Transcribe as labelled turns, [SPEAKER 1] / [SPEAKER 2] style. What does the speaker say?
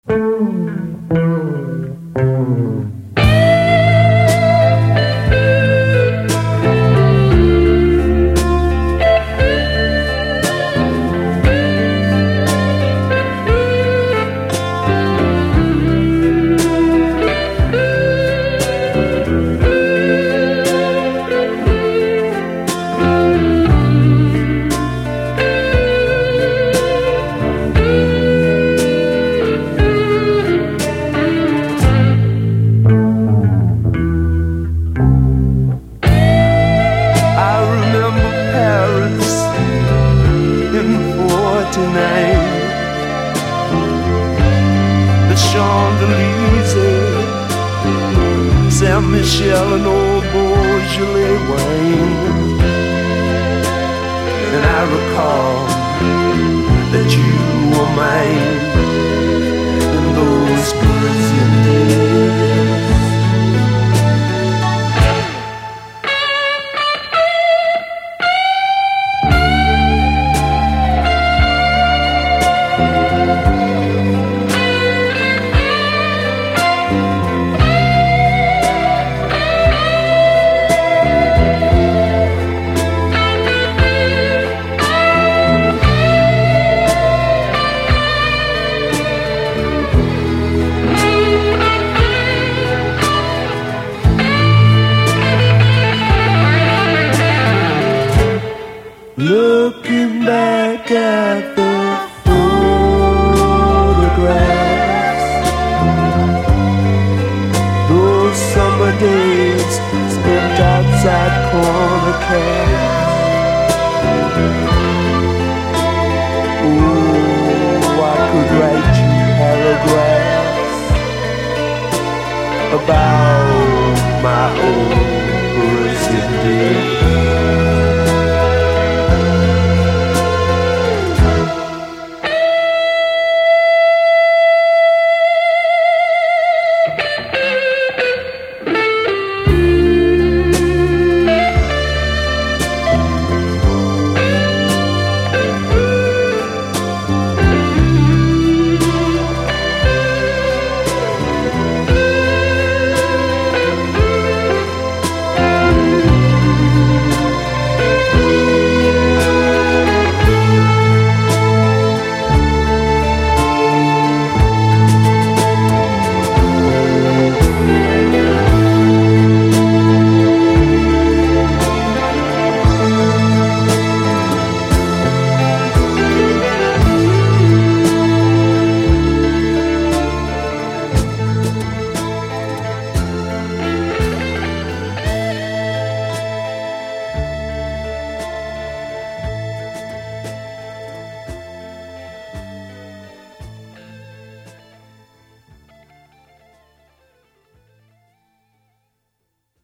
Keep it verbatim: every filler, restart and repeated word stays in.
[SPEAKER 1] Saint-Michel and old Beaujolais wine. And I recall that you were mine in those Parisian days. Looking back at the photographs, those summer days spent outside corner cafes. Oh, I could write you paragraphs about